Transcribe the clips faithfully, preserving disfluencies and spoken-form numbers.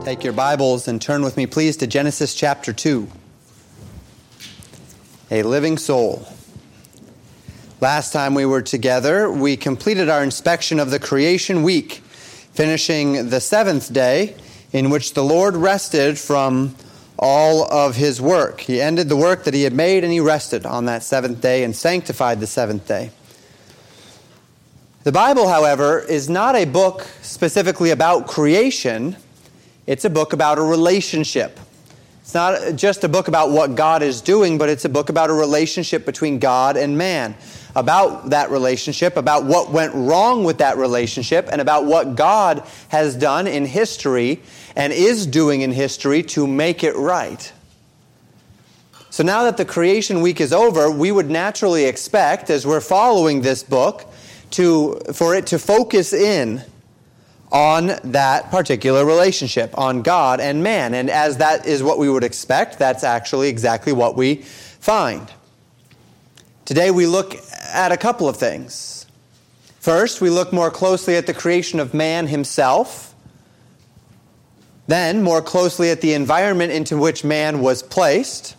Take your Bibles and turn with me, please, to Genesis chapter two. A living soul. Last time we were together, we completed our inspection of the creation week, finishing the seventh day, in which the Lord rested from all of his work. He ended the work that he had made, and he rested on that seventh day and sanctified the seventh day. The Bible, however, is not a book specifically about creation. It's a book about a relationship. It's not just a book about what God is doing, but it's a book about a relationship between God and man. About that relationship, about what went wrong with that relationship, and about what God has done in history and is doing in history to make it right. So now that the creation week is over, we would naturally expect, as we're following this book, to for it to focus in on that particular relationship, on God and man. And as that is what we would expect, that's actually exactly what we find. Today we look at a couple of things. First, we look more closely at the creation of man himself. Then, more closely at the environment into which man was placed.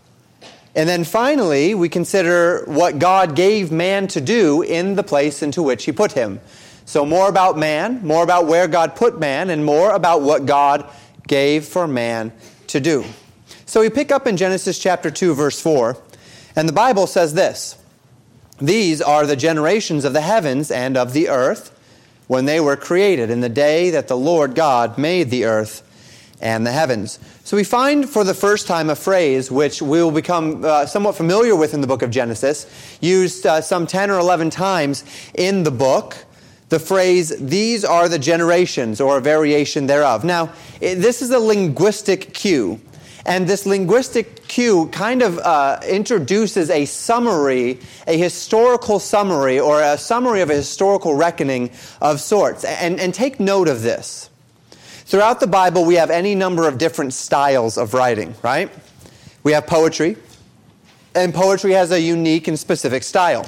And then finally, we consider what God gave man to do in the place into which he put him. So more about man, more about where God put man, and more about what God gave for man to do. So we pick up in Genesis chapter two, verse four, and the Bible says this: "These are the generations of the heavens and of the earth when they were created, in the day that the Lord God made the earth and the heavens." So we find for the first time a phrase which we will become uh, somewhat familiar with in the book of Genesis, used uh, some ten or eleven times in the book. The phrase, "these are the generations," or a variation thereof. Now, this is a linguistic cue. And this linguistic cue kind of uh, introduces a summary, a historical summary, or a summary of a historical reckoning of sorts. And, and take note of this. Throughout the Bible, we have any number of different styles of writing, right? We have poetry, and poetry has a unique and specific style.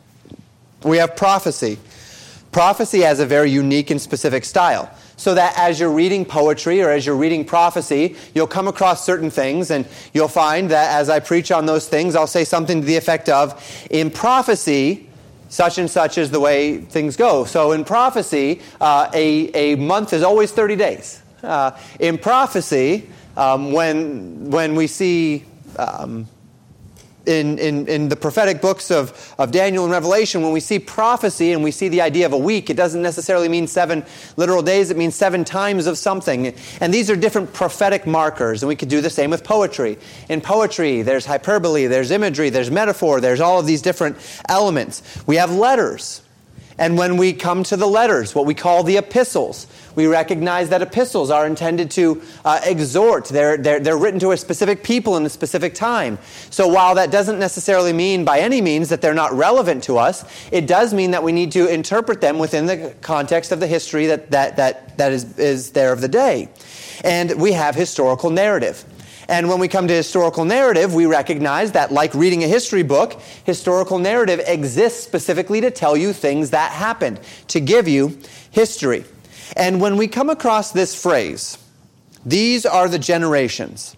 We have prophecy. Prophecy has a very unique and specific style. So that as you're reading poetry or as you're reading prophecy, you'll come across certain things, and you'll find that as I preach on those things, I'll say something to the effect of, in prophecy, such and such is the way things go. So in prophecy, uh, a, a month is always thirty days. Uh, in prophecy, um, when, when we see... Um, In, in, in the prophetic books of, of Daniel and Revelation, when we see prophecy and we see the idea of a week, it doesn't necessarily mean seven literal days, it means seven times of something. And these are different prophetic markers, and we could do the same with poetry. In poetry, there's hyperbole, there's imagery, there's metaphor, there's all of these different elements. We have letters. And when we come to the letters, what we call the epistles, we recognize that epistles are intended to uh, exhort. They're, they're, they're written to a specific people in a specific time. So while that doesn't necessarily mean by any means that they're not relevant to us, it does mean that we need to interpret them within the context of the history that, that, that, that is, is there of the day. And we have historical narrative. And when we come to historical narrative, we recognize that, like reading a history book, historical narrative exists specifically to tell you things that happened, to give you history. And when we come across this phrase, "these are the generations,"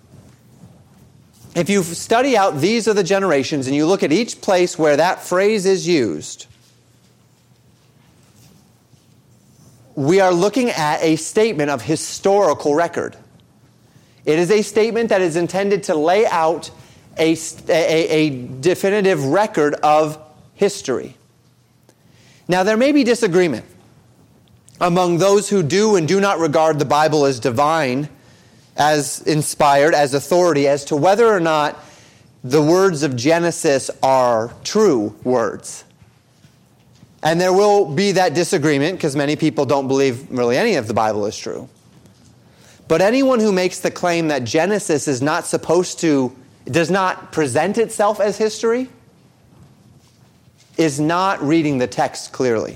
if you study out "these are the generations" and you look at each place where that phrase is used, we are looking at a statement of historical record. It is a statement that is intended to lay out a, a, a definitive record of history. Now, there may be disagreement among those who do and do not regard the Bible as divine, as inspired, as authority, as to whether or not the words of Genesis are true words. And there will be that disagreement because many people don't believe really any of the Bible is true. But anyone who makes the claim that Genesis is not supposed to, does not present itself as history, is not reading the text clearly.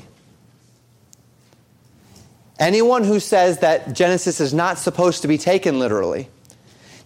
Anyone who says that Genesis is not supposed to be taken literally,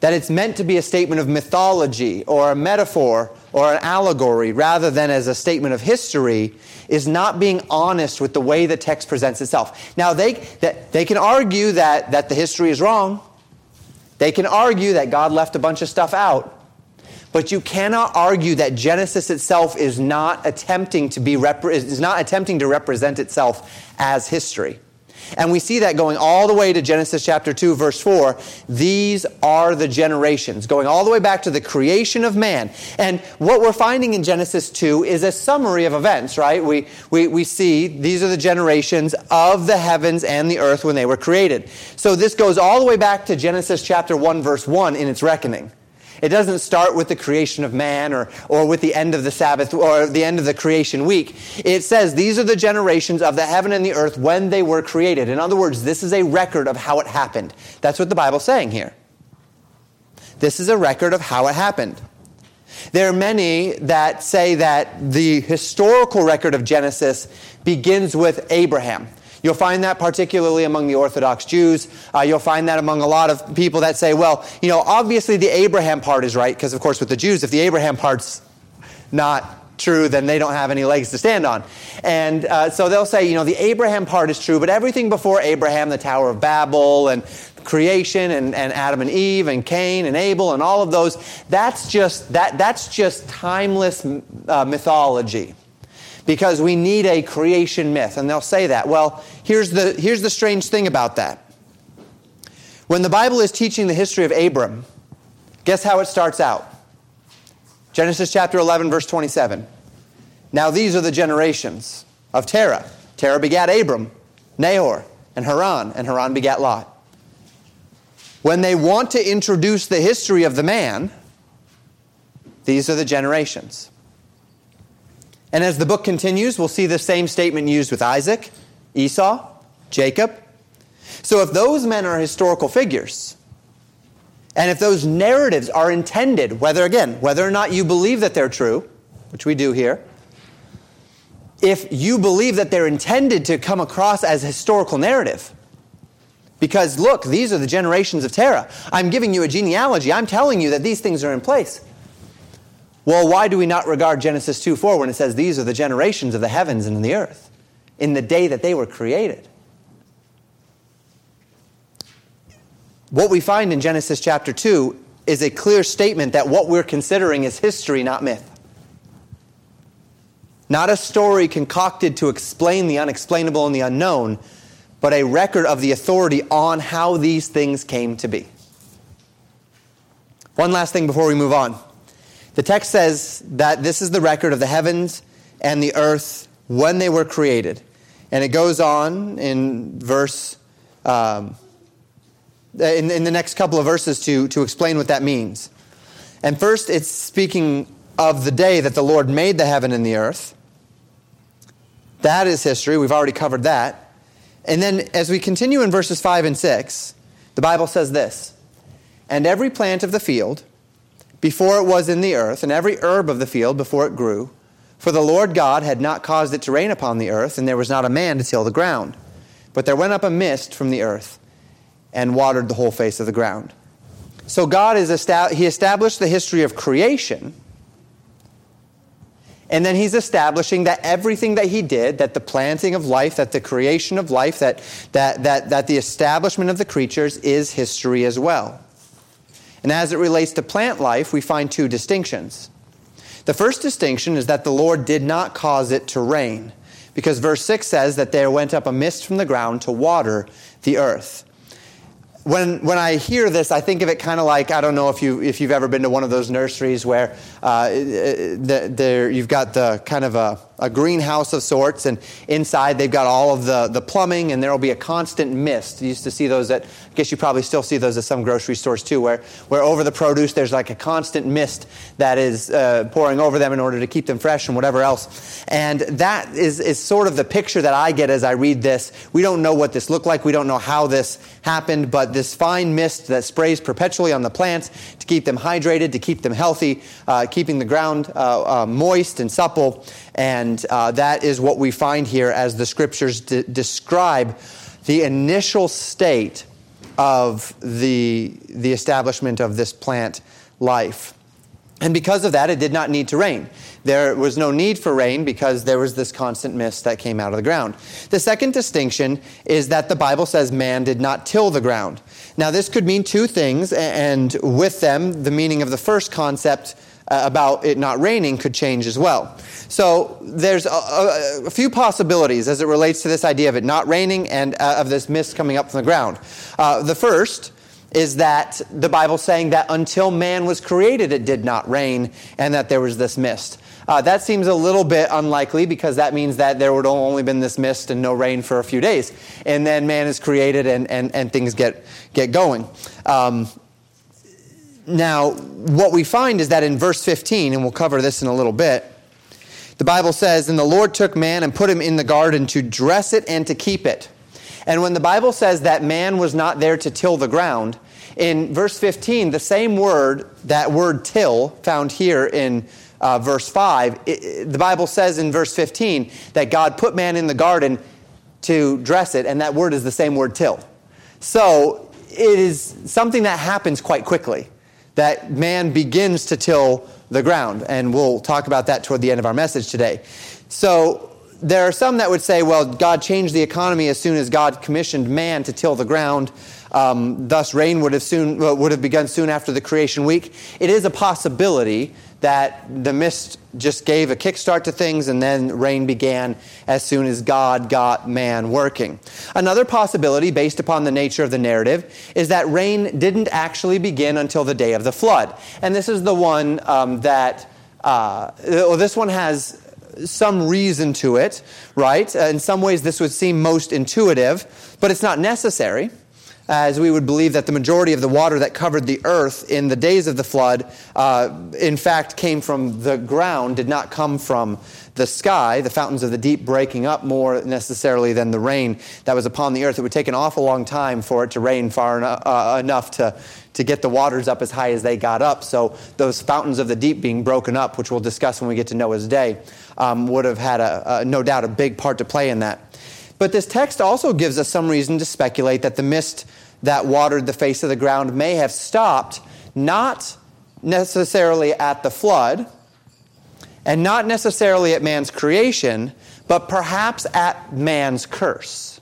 that it's meant to be a statement of mythology or a metaphor or an allegory rather than as a statement of history is not being honest with the way the text presents itself. Now, they, that, they can argue that, that the history is wrong. They can argue that God left a bunch of stuff out. But you cannot argue that Genesis itself is not attempting to be repre- is not attempting to represent itself as history. And we see that going all the way to Genesis chapter two, verse four. These are the generations, going all the way back to the creation of man. And what we're finding in Genesis two is a summary of events, right? We, we, we see these are the generations of the heavens and the earth when they were created. So this goes all the way back to Genesis chapter one, verse one in its reckoning. It doesn't start with the creation of man or, or with the end of the Sabbath or the end of the creation week. It says these are the generations of the heaven and the earth when they were created. In other words, this is a record of how it happened. That's what the Bible's saying here. This is a record of how it happened. There are many that say that the historical record of Genesis begins with Abraham. You'll find that particularly among the Orthodox Jews. Uh, you'll find that among a lot of people that say, well, you know, obviously the Abraham part is right, because of course with the Jews, if the Abraham part's not true, then they don't have any legs to stand on. And uh, so they'll say, you know, the Abraham part is true, but everything before Abraham, the Tower of Babel and creation and, and Adam and Eve and Cain and Abel and all of those, that's just, that, that's just timeless uh, mythology. Because we need a creation myth. And they'll say that. Well, here's the, here's the strange thing about that. When the Bible is teaching the history of Abram, guess how it starts out? Genesis chapter eleven, verse twenty-seven. Now these are the generations of Terah. Terah begat Abram, Nahor, and Haran, and Haran begat Lot. When they want to introduce the history of the man, these are the generations. And as the book continues, we'll see the same statement used with Isaac, Esau, Jacob. So if those men are historical figures, and if those narratives are intended, whether, again, whether or not you believe that they're true, which we do here, if you believe that they're intended to come across as historical narrative, because look, these are the generations of Terah. I'm giving you a genealogy. I'm telling you that these things are in place. Well, why do we not regard Genesis two four when it says these are the generations of the heavens and the earth in the day that they were created? What we find in Genesis chapter two is a clear statement that what we're considering is history, not myth. Not a story concocted to explain the unexplainable and the unknown, but a record of the authority on how these things came to be. One last thing before we move on. The text says that this is the record of the heavens and the earth when they were created. And it goes on in verse, um, in, in the next couple of verses to, to explain what that means. And first, it's speaking of the day that the Lord made the heaven and the earth. That is history. We've already covered that. And then as we continue in verses five and six, the Bible says this, and every plant of the field before it was in the earth, and every herb of the field before it grew. For the Lord God had not caused it to rain upon the earth, and there was not a man to till the ground. But there went up a mist from the earth, and watered the whole face of the ground. So God is esta- He established the history of creation, and then He's establishing that everything that He did, that the planting of life, that the creation of life, that that that that the establishment of the creatures is history as well. And as it relates to plant life, we find two distinctions. The first distinction is that the Lord did not cause it to rain, because verse six says that there went up a mist from the ground to water the earth. When when I hear this, I think of it kind of like, I don't know if, you, if you've ever been to one of those nurseries where uh, the, there you've got the kind of a, a greenhouse of sorts, and inside they've got all of the, the plumbing, and there will be a constant mist. You used to see those at, I guess you probably still see those at some grocery stores too, where, where over the produce there's like a constant mist that is uh, pouring over them in order to keep them fresh and whatever else. And that is, is sort of the picture that I get as I read this. We don't know what this looked like. We don't know how this happened, but this fine mist that sprays perpetually on the plants to keep them hydrated, to keep them healthy, uh, keeping the ground uh, uh, moist and supple. And uh, that is what we find here as the Scriptures de- describe the initial state of the, the establishment of this plant life. And because of that, it did not need to rain. There was no need for rain because there was this constant mist that came out of the ground. The second distinction is that the Bible says man did not till the ground. Now, this could mean two things, and with them, the meaning of the first concept uh, about it not raining could change as well. So there's a, a, a few possibilities as it relates to this idea of it not raining and uh, of this mist coming up from the ground. Uh, the first is that the Bible's saying that until man was created, it did not rain, and that there was this mist. Uh, that seems a little bit unlikely because that means that there would have only been this mist and no rain for a few days. And then man is created and, and, and things get, get going. Um, now, what we find is that in verse fifteen, and we'll cover this in a little bit, the Bible says, "And the Lord took man and put him in the garden to dress it and to keep it." And when the Bible says that man was not there to till the ground, in verse fifteen, the same word, that word till, found here in uh, verse five, it, the Bible says in verse fifteen that God put man in the garden to dress it, and that word is the same word till. So it is something that happens quite quickly, that man begins to till the ground, and we'll talk about that toward the end of our message today. So there are some that would say, well, God changed the economy as soon as God commissioned man to till the ground. Um, thus, rain would have soon well, would have begun soon after the creation week. It is a possibility that the mist just gave a kickstart to things, and then rain began as soon as God got man working. Another possibility, based upon the nature of the narrative, is that rain didn't actually begin until the day of the flood. And this is the one um, that, uh, well, this one has some reason to it, right? Uh, in some ways, this would seem most intuitive, but it's not necessary, as we would believe that the majority of the water that covered the earth in the days of the flood, uh, in fact, came from the ground, did not come from the sky, the fountains of the deep breaking up more necessarily than the rain that was upon the earth. It would take an awful long time for it to rain far enough, uh, enough to, to get the waters up as high as they got up. So those fountains of the deep being broken up, which we'll discuss when we get to Noah's day, um, would have had, a, a, no doubt, a big part to play in that. But this text also gives us some reason to speculate that the mist that watered the face of the ground may have stopped, not necessarily at the flood, and not necessarily at man's creation, but perhaps at man's curse.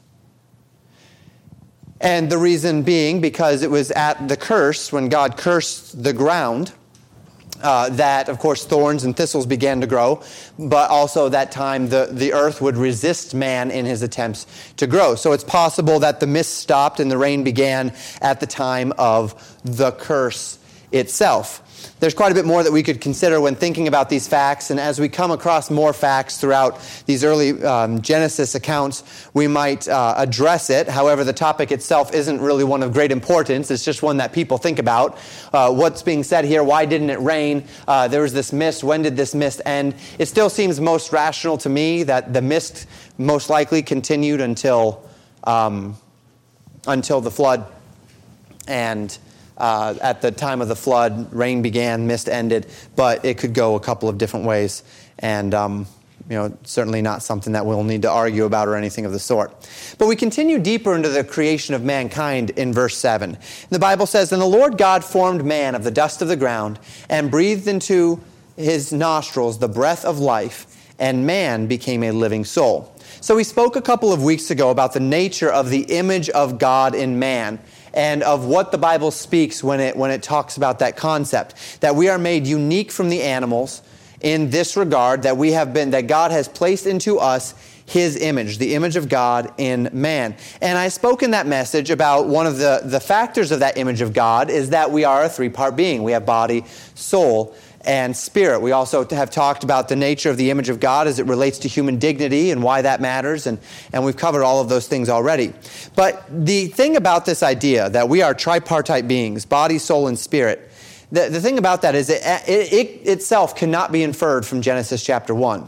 And the reason being because it was at the curse, when God cursed the ground, Uh, that, of course, thorns and thistles began to grow, but also that time the, the earth would resist man in his attempts to grow. So it's possible that the mist stopped and the rain began at the time of the curse itself. There's quite a bit more that we could consider when thinking about these facts, and as we come across more facts throughout these early um, Genesis accounts, we might uh, address it. However, the topic itself isn't really one of great importance. It's just one that people think about. Uh, what's being said here? Why didn't it rain? Uh, there was this mist. When did this mist end? It still seems most rational to me that the mist most likely continued until um, until the flood, and Uh, at the time of the flood, rain began, mist ended, but it could go a couple of different ways, and um, you know, certainly not something that we'll need to argue about or anything of the sort. But we continue deeper into the creation of mankind in verse seven. The Bible says, "And the Lord God formed man of the dust of the ground, and breathed into his nostrils the breath of life, and man became a living soul." So we spoke a couple of weeks ago about the nature of the image of God in man, and of what the Bible speaks when it when it talks about that concept, that we are made unique from the animals in this regard, that we have been, that God has placed into us His image, the image of God in man. And I spoke in that message about one of the, the factors of that image of God is that we are a three-part being. We have body, soul, and spirit. We also have talked about the nature of the image of God as it relates to human dignity and why that matters, and, and we've covered all of those things already. But the thing about this idea that we are tripartite beings, body, soul, and spirit, the, the thing about that is it, it, it itself cannot be inferred from Genesis chapter one.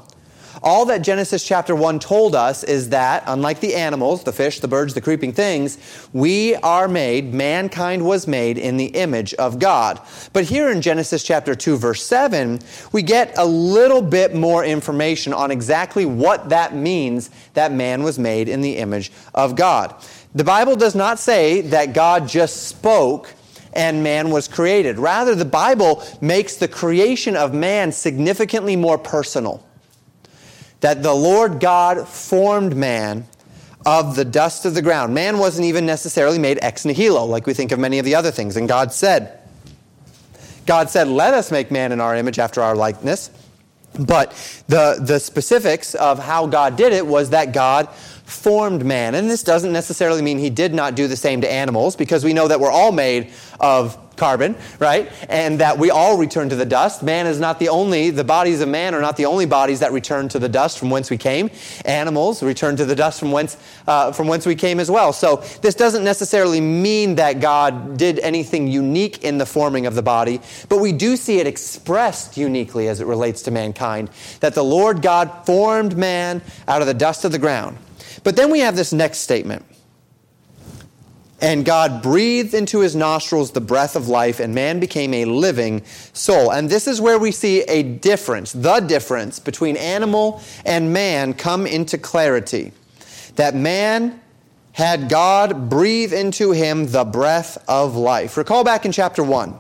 All that Genesis chapter one told us is that, unlike the animals, the fish, the birds, the creeping things, we are made, mankind was made in the image of God. But here in Genesis chapter two, verse seven, we get a little bit more information on exactly what that means, that man was made in the image of God. The Bible does not say that God just spoke and man was created. Rather, the Bible makes the creation of man significantly more personal. That the Lord God formed man of the dust of the ground. Man wasn't even necessarily made ex nihilo, like we think of many of the other things. And God said, God said, let us make man in our image after our likeness. But the, the specifics of how God did it was that God formed man. And this doesn't necessarily mean he did not do the same to animals, because we know that we're all made of carbon, right? And that we all return to the dust. Man is not the only, the bodies of man are not the only bodies that return to the dust from whence we came. Animals return to the dust from whence, uh, from whence we came as well. So this doesn't necessarily mean that God did anything unique in the forming of the body, but we do see it expressed uniquely as it relates to mankind, that the Lord God formed man out of the dust of the ground. But then we have this next statement. And God breathed into his nostrils the breath of life, and man became a living soul. And this is where we see a difference, the difference between animal and man come into clarity. That man had God breathe into him the breath of life. Recall back in chapter one.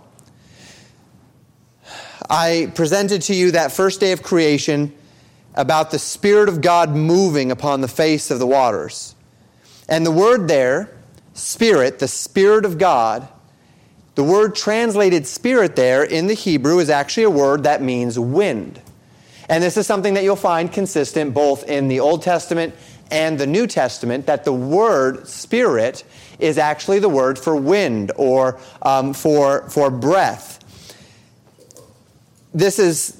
I presented to you that first day of creation about the Spirit of God moving upon the face of the waters. And the word there, Spirit, the Spirit of God, the word translated Spirit there in the Hebrew is actually a word that means wind. And this is something that you'll find consistent both in the Old Testament and the New Testament, that the word Spirit is actually the word for wind or um, for, for breath. This is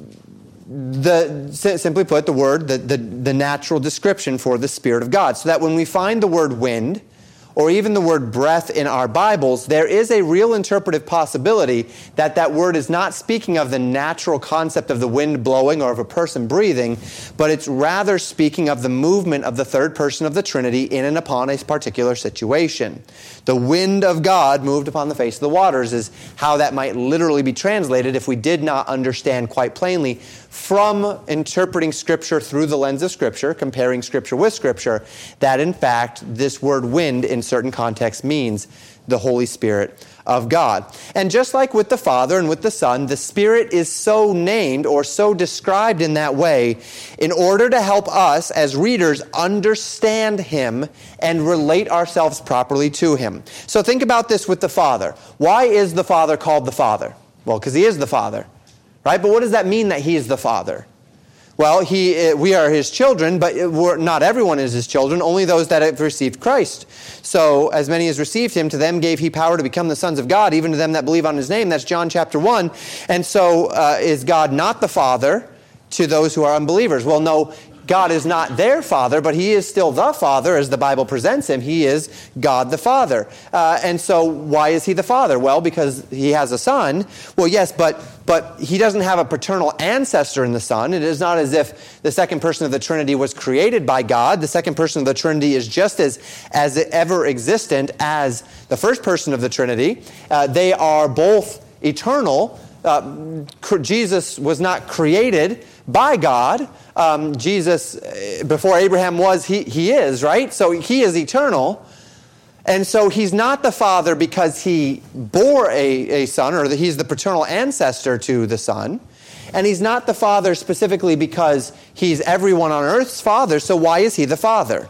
The, simply put, the word, the, the, the natural description for the Spirit of God. So that when we find the word wind, or even the word breath in our Bibles, there is a real interpretive possibility that that word is not speaking of the natural concept of the wind blowing or of a person breathing, but it's rather speaking of the movement of the third person of the Trinity in and upon a particular situation. The wind of God moved upon the face of the waters is how that might literally be translated if we did not understand quite plainly from interpreting Scripture through the lens of Scripture, comparing Scripture with Scripture, that in fact this word wind in certain contexts means the Holy Spirit of God. And just like with the Father and with the Son, the Spirit is so named or so described in that way in order to help us as readers understand Him and relate ourselves properly to Him. So think about this with the Father. Why is the Father called the Father? Well, because He is the Father, right? But what does that mean that He is the Father? Well, he, we are His children, but we're, not everyone is His children, only those that have received Christ. So, as many as received Him, to them gave He power to become the sons of God, even to them that believe on His name. That's John chapter one. And so, uh, is God not the Father to those who are unbelievers? Well, no, God is not their Father, but He is still the Father as the Bible presents Him. He is God the Father. Uh, and so why is He the Father? Well, because He has a Son. Well, yes, but but He doesn't have a paternal ancestor in the Son. It is not as if the second person of the Trinity was created by God. The second person of the Trinity is just as, as ever existent as the first person of the Trinity. Uh, they are both eternal. Uh, Jesus was not created by God. Um, Jesus, before Abraham was, he, he is, right? So He is eternal. And so He's not the Father because He bore a, a son, or He's the paternal ancestor to the Son. And He's not the Father specifically because He's everyone on earth's Father. So why is He the Father?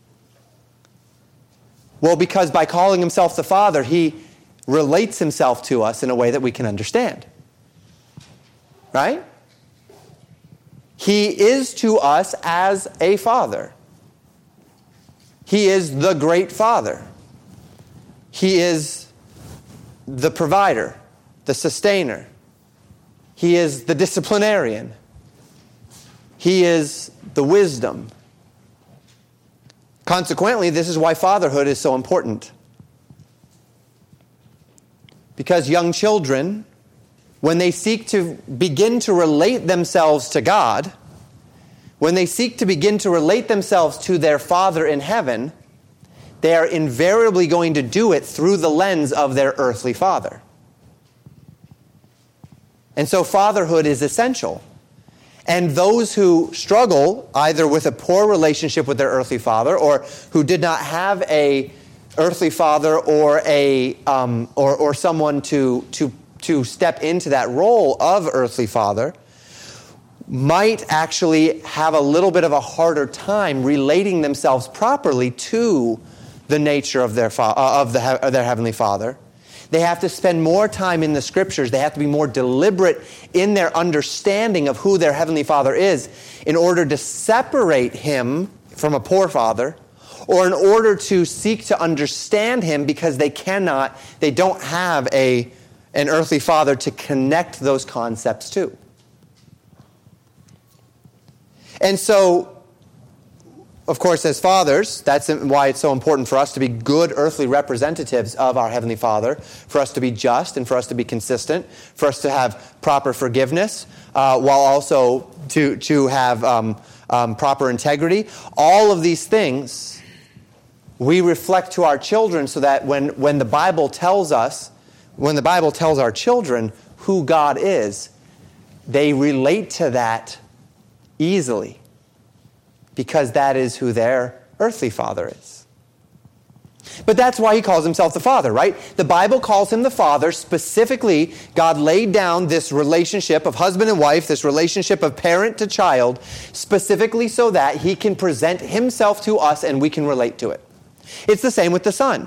Well, because by calling Himself the Father, He relates Himself to us in a way that we can understand. Right? He is to us as a Father. He is the great Father. He is the provider, the sustainer. He is the disciplinarian. He is the wisdom. Consequently, this is why fatherhood is so important. Because young children, when they seek to begin to relate themselves to God, when they seek to begin to relate themselves to their Father in heaven, they are invariably going to do it through the lens of their earthly father. And so fatherhood is essential. And those who struggle either with a poor relationship with their earthly father, or who did not have a earthly father or a um, or or someone to to to step into that role of earthly father, might actually have a little bit of a harder time relating themselves properly to the nature of their fa- uh, of, the, of their heavenly Father. They have to spend more time in the Scriptures. They have to be more deliberate in their understanding of who their heavenly Father is in order to separate him from a poor father, or in order to seek to understand him, because they cannot, they don't have a an earthly father to connect those concepts to. And so, of course, as fathers, that's why it's so important for us to be good earthly representatives of our Heavenly Father, for us to be just and for us to be consistent, for us to have proper forgiveness, uh, while also to, to have um, um, proper integrity. All of these things we reflect to our children, so that when, when the Bible tells us, when the Bible tells our children who God is, they relate to that easily, because that is who their earthly father is. But that's why he calls himself the Father, right? The Bible calls him the Father. Specifically, God laid down this relationship of husband and wife, this relationship of parent to child, specifically so that he can present himself to us and we can relate to it. It's the same with the Son.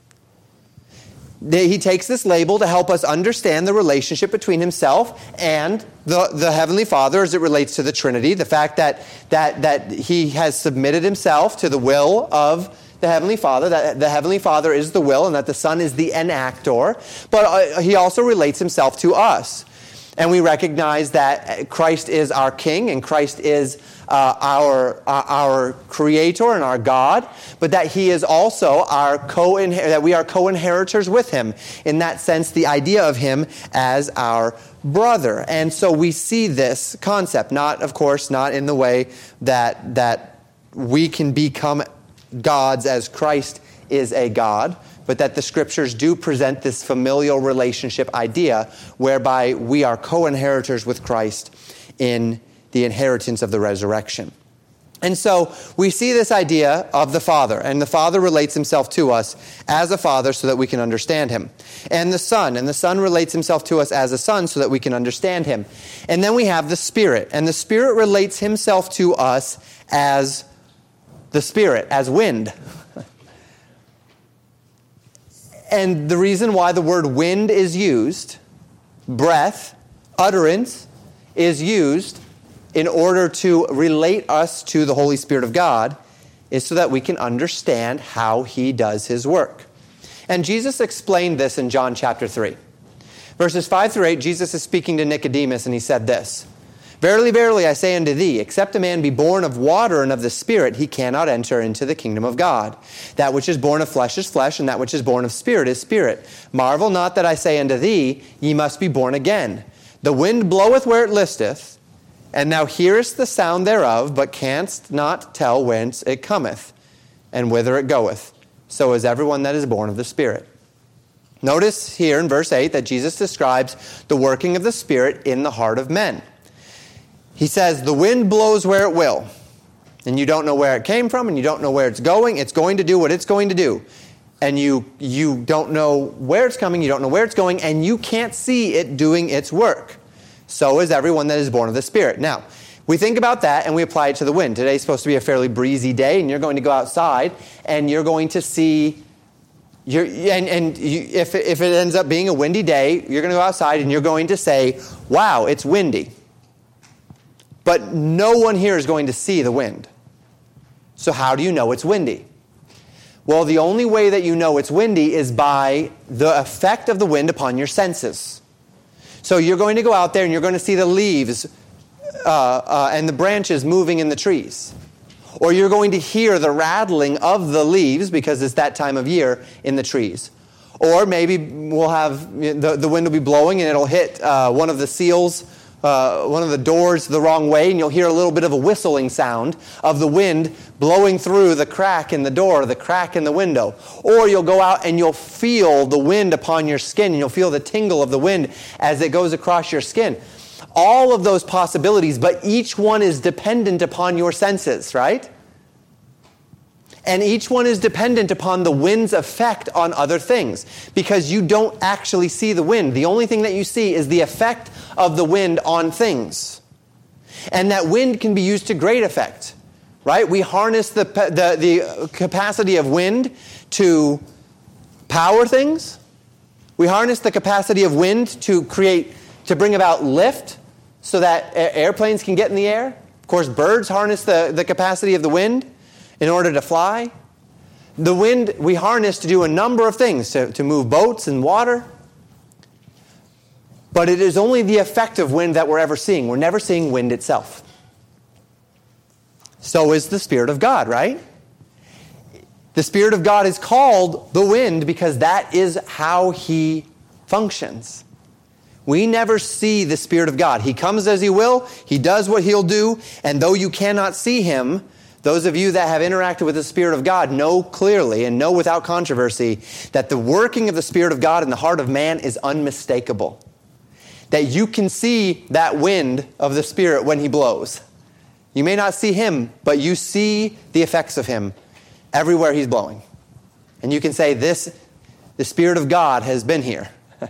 He takes this label to help us understand the relationship between himself and the, the Heavenly Father as it relates to the Trinity. The fact that, that, that he has submitted himself to the will of the Heavenly Father, that the Heavenly Father is the will and that the Son is the enactor. But uh, he also relates himself to us. And we recognize that Christ is our King and Christ is uh, our uh, our Creator and our God, but that He is also our co that we are co-inheritors with Him. In that sense, the idea of Him as our brother. And so we see this concept, not, of course, not in the way that that we can become gods as Christ is a God, but that the Scriptures do present this familial relationship idea whereby we are co-inheritors with Christ in the inheritance of the resurrection. And so we see this idea of the Father, and the Father relates himself to us as a father so that we can understand him. And the Son, and the Son relates himself to us as a son so that we can understand him. And then we have the Spirit, and the Spirit relates himself to us as the Spirit, as wind. And the reason why the word wind is used, breath, utterance, is used in order to relate us to the Holy Spirit of God, is so that we can understand how He does His work. And Jesus explained this in John chapter three. Verses five through eight, Jesus is speaking to Nicodemus, and He said this, "Verily, verily, I say unto thee, except a man be born of water and of the Spirit, he cannot enter into the kingdom of God. That which is born of flesh is flesh, and that which is born of spirit is spirit. Marvel not that I say unto thee, ye must be born again. The wind bloweth where it listeth, and thou hearest the sound thereof, but canst not tell whence it cometh, and whither it goeth. So is everyone that is born of the Spirit." Notice here in verse eight that Jesus describes the working of the Spirit in the heart of men. He says, the wind blows where it will, and you don't know where it came from, and you don't know where it's going. It's going to do what it's going to do. And you, you don't know where it's coming, you don't know where it's going, and you can't see it doing its work. So is everyone that is born of the Spirit. Now, we think about that and we apply it to the wind. Today's supposed to be a fairly breezy day, and you're going to go outside and you're going to see, you're, and, and you, if, if it ends up being a windy day, you're going to go outside and you're going to say, wow, it's windy. But no one here is going to see the wind. So how do you know it's windy? Well, the only way that you know it's windy is by the effect of the wind upon your senses. So you're going to go out there and you're going to see the leaves uh, uh, and the branches moving in the trees. Or you're going to hear the rattling of the leaves, because it's that time of year, in the trees. Or maybe we'll have, the, the wind will be blowing and it'll hit uh, one of the seals uh, one of the doors the wrong way, and you'll hear a little bit of a whistling sound of the wind blowing through the crack in the door, the crack in the window. Or you'll go out and you'll feel the wind upon your skin, and you'll feel the tingle of the wind as it goes across your skin. All of those possibilities, but each one is dependent upon your senses, right? And each one is dependent upon the wind's effect on other things, because you don't actually see the wind. The only thing that you see is the effect of the wind on things. And that wind can be used to great effect, right? We harness the, the, the capacity of wind to power things. We harness the capacity of wind to create, to bring about lift so that airplanes can get in the air. Of course, birds harness the, the capacity of the wind in order to fly. The wind we harness to do a number of things, to, to move boats and water. But it is only the effect of wind that we're ever seeing. We're never seeing wind itself. So is the Spirit of God, right? The Spirit of God is called the wind because that is how He functions. We never see the Spirit of God. He comes as He will. He does what He'll do. And though you cannot see Him, those of you that have interacted with the Spirit of God know clearly and know without controversy that the working of the Spirit of God in the heart of man is unmistakable. That you can see that wind of the Spirit when He blows. You may not see Him, but you see the effects of Him everywhere He's blowing. And you can say, this, the Spirit of God has been here.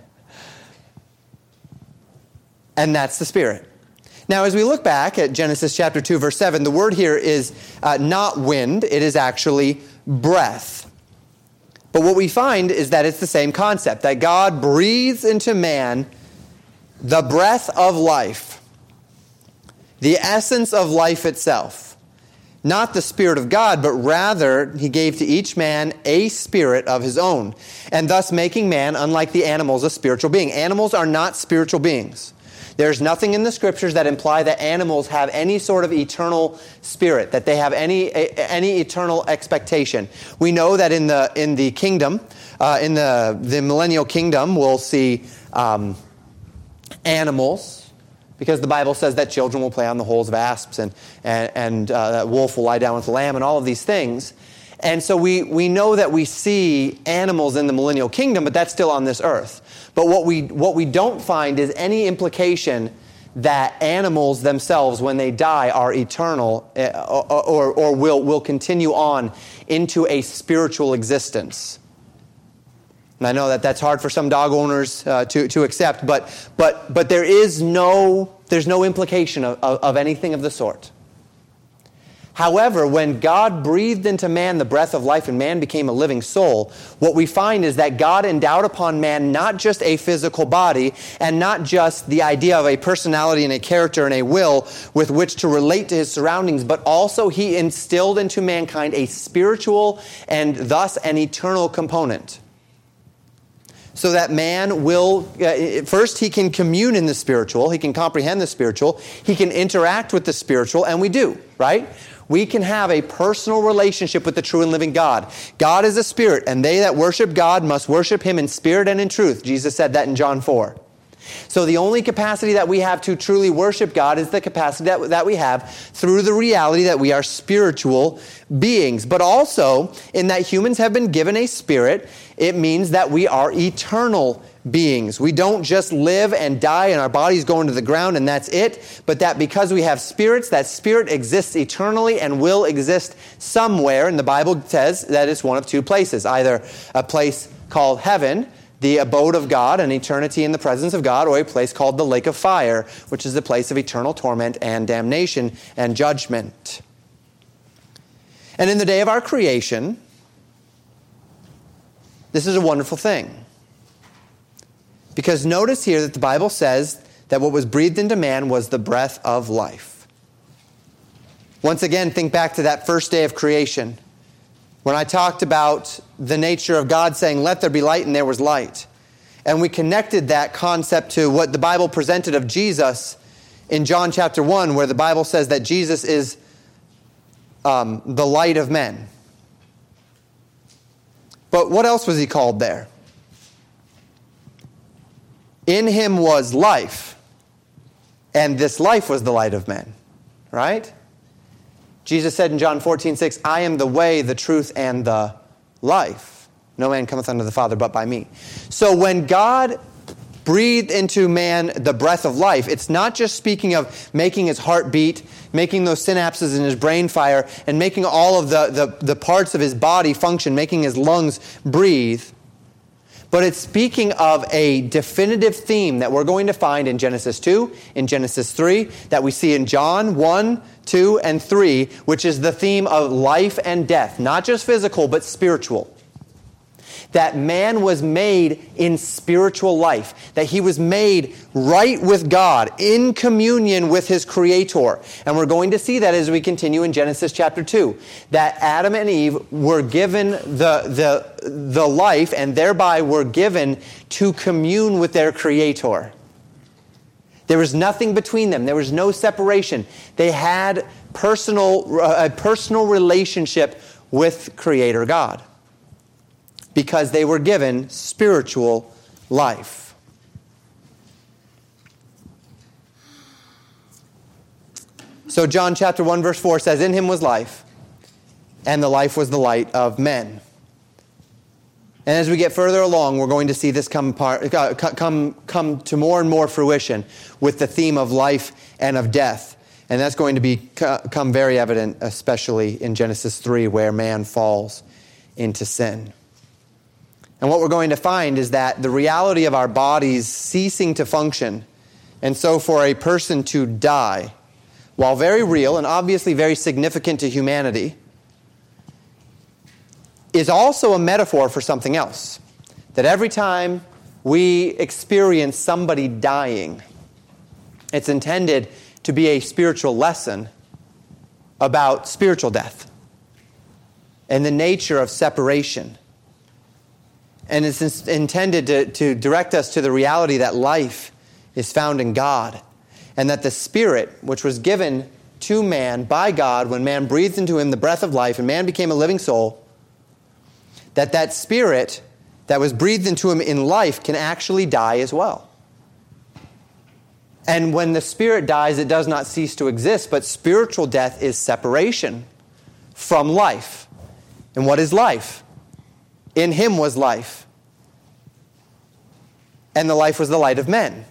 And that's the Spirit. Now, as we look back at Genesis chapter two, verse seven, the word here is uh, not wind. It is actually breath. But what we find is that it's the same concept, that God breathes into man the breath of life, the essence of life itself. Not the Spirit of God, but rather He gave to each man a spirit of his own, and thus making man, unlike the animals, a spiritual being. Animals are not spiritual beings. There's nothing in the Scriptures that imply that animals have any sort of eternal spirit, that they have any any eternal expectation. We know that in the in the kingdom, uh, in the the millennial kingdom, we'll see um, animals, because the Bible says that children will play on the holes of asps, and and, and uh, that wolf will lie down with the lamb, and all of these things. And so we, we know that we see animals in the millennial kingdom, but that's still on this earth. But what we what we don't find is any implication that animals themselves, when they die, are eternal or, or, or will, will continue on into a spiritual existence. And I know that that's hard for some dog owners uh, to, to accept, but but but there is no there's no implication of, of, of anything of the sort. However, when God breathed into man the breath of life and man became a living soul, what we find is that God endowed upon man not just a physical body and not just the idea of a personality and a character and a will with which to relate to his surroundings, but also He instilled into mankind a spiritual and thus an eternal component. So that man will, uh, first he can commune in the spiritual, he can comprehend the spiritual, he can interact with the spiritual, and we do, right? We can have a personal relationship with the true and living God. God is a spirit, and they that worship God must worship Him in spirit and in truth. Jesus said that in John four. So the only capacity that we have to truly worship God is the capacity that, that we have through the reality that we are spiritual beings. But also, in that humans have been given a spirit, it means that we are eternal beings. We don't just live and die and our bodies go into the ground and that's it, but that because we have spirits, that spirit exists eternally and will exist somewhere. And the Bible says that it's one of two places, either a place called heaven, the abode of God, an eternity in the presence of God, or a place called the lake of fire, which is the place of eternal torment and damnation and judgment. And in the day of our creation, this is a wonderful thing. Because notice here that the Bible says that what was breathed into man was the breath of life. Once again, think back to that first day of creation, when I talked about the nature of God saying, "Let there be light," and there was light. And we connected that concept to what the Bible presented of Jesus in John chapter one, where the Bible says that Jesus is um, the light of men. But what else was He called there? In Him was life, And this life was the light of men. Right? Jesus said in John fourteen six, I am the way, the truth, and the life. No man cometh unto the Father but by me. So when God breathed into man the breath of life, it's not just speaking of making his heart beat, making those synapses in his brain fire, and making all of the, the, the parts of his body function, making his lungs breathe. But it's speaking of a definitive theme that we're going to find in Genesis two, in Genesis three, that we see in John one, two, and three, which is the theme of life and death. Not just physical, but spiritual. That man was made in spiritual life. That he was made right with God, in communion with his Creator. And we're going to see that as we continue in Genesis chapter two. That Adam and Eve were given the, the, the life, and thereby were given to commune with their Creator. There was nothing between them. There was no separation. They had personal, uh, a personal relationship with Creator God, because they were given spiritual life. So John chapter one verse four says, in him was life, and the life was the light of men. And as we get further along, we're going to see this come, part, uh, come, come to more and more fruition with the theme of life and of death. And that's going to become very evident, especially in Genesis three, where man falls into sin. And what we're going to find is that the reality of our bodies ceasing to function, and so for a person to die, while very real and obviously very significant to humanity, is also a metaphor for something else. That every time we experience somebody dying, it's intended to be a spiritual lesson about spiritual death and the nature of separation. And it's intended to, to direct us to the reality that life is found in God, and that the Spirit, which was given to man by God when man breathed into him the breath of life and man became a living soul, that that Spirit that was breathed into him in life can actually die as well. And when the Spirit dies, it does not cease to exist, but spiritual death is separation from life. And what is life? In him was life, and the life was the light of men.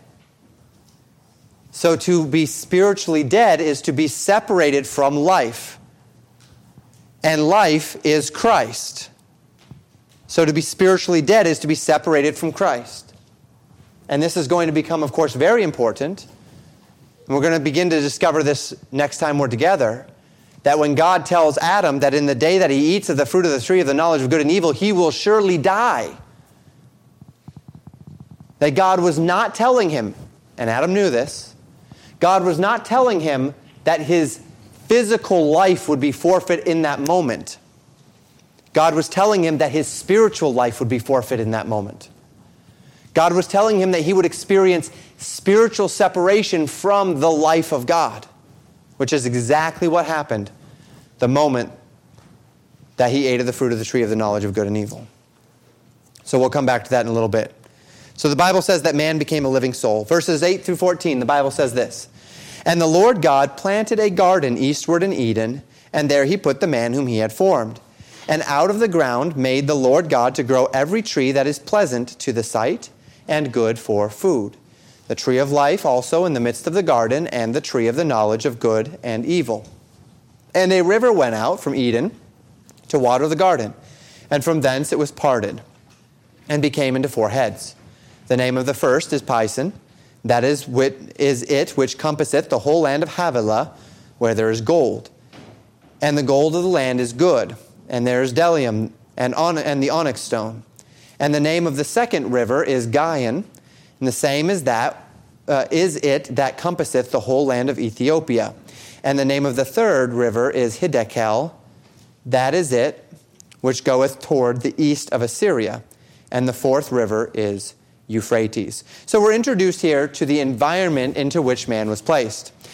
So to be spiritually dead is to be separated from life, and life is Christ. So to be spiritually dead is to be separated from Christ. And this is going to become, of course, very important. And we're going to begin to discover this next time we're together. That when God tells Adam that in the day that he eats of the fruit of the tree of the knowledge of good and evil, he will surely die. That God was not telling him, and Adam knew this, God was not telling him that his physical life would be forfeit in that moment. God was telling him that his spiritual life would be forfeit in that moment. God was telling him that he would experience spiritual separation from the life of God, which is exactly what happened the moment that he ate of the fruit of the tree of the knowledge of good and evil. So we'll come back to that in a little bit. So the Bible says that man became a living soul. Verses eight through fourteen, the Bible says this. And the Lord God planted a garden eastward in Eden, and there he put the man whom he had formed. And out of the ground made the Lord God to grow every tree that is pleasant to the sight and good for food. The tree of life also in the midst of the garden, and the tree of the knowledge of good and evil. And a river went out from Eden to water the garden, and from thence it was parted, and became into four heads. The name of the first is Pison, that is, wit, is it which compasseth the whole land of Havilah, where there is gold. And the gold of the land is good, and there is bdellium and, on, and the onyx stone. And the name of the second river is Gihon, and the same is that uh, is it that compasseth the whole land of Ethiopia. And the name of the third river is Hiddekel, that is it which goeth toward the east of Assyria. And the fourth river is Euphrates. So we're introduced here to the environment into which man was placed.